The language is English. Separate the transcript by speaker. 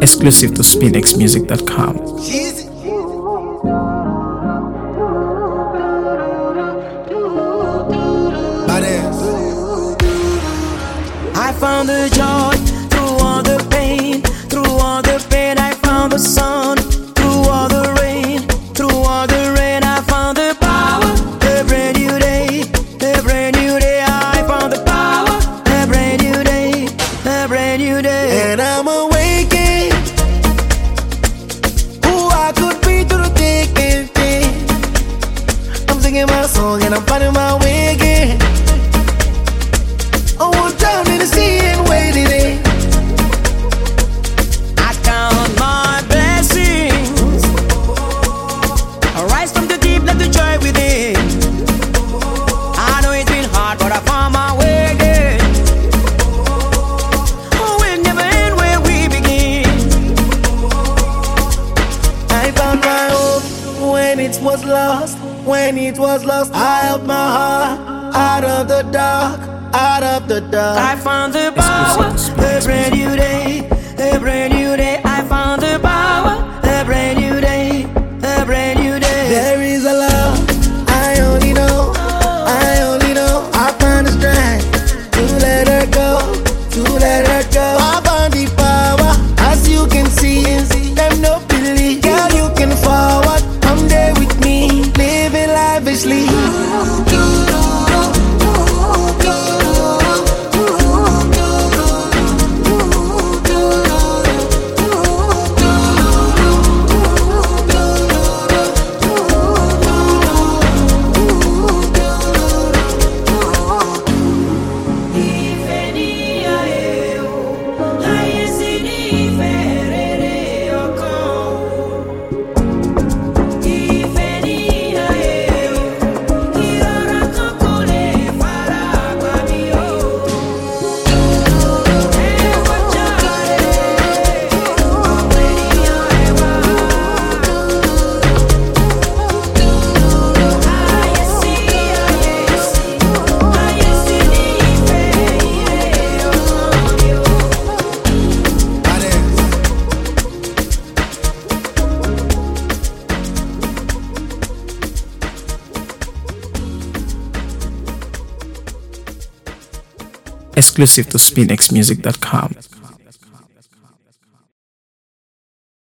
Speaker 1: Exclusive to SpinXmusic.com.
Speaker 2: I found the joy through all the pain. Through all the pain, I found the sun. Through all the rain, I found the power. A brand new day, a brand new day. I found the power. A brand new day, a brand new day. And I'm awakened. Who I could be through the thick and thin. I'm singing my song and I'm finding my way again. I was down in the sea and waiting in. I count my blessings. I rise from the deep, let the joy within. I know it's been hard, but I found my way again. Oh, we'll never end where we begin. I found my hope when it was lost. When it was lost, I held my heart out of the dark. Out of the dark, I found the power. A brand new day, a brand new day. I found the power. A brand new day, a brand new day. There is a love I only know, I only know. I found the strength to let her go, to let her go. I found the power, as you can see. Them no believe, girl, you can forward. Come there with me, living lavishly.
Speaker 1: Exclusive to SpinXmusic.com.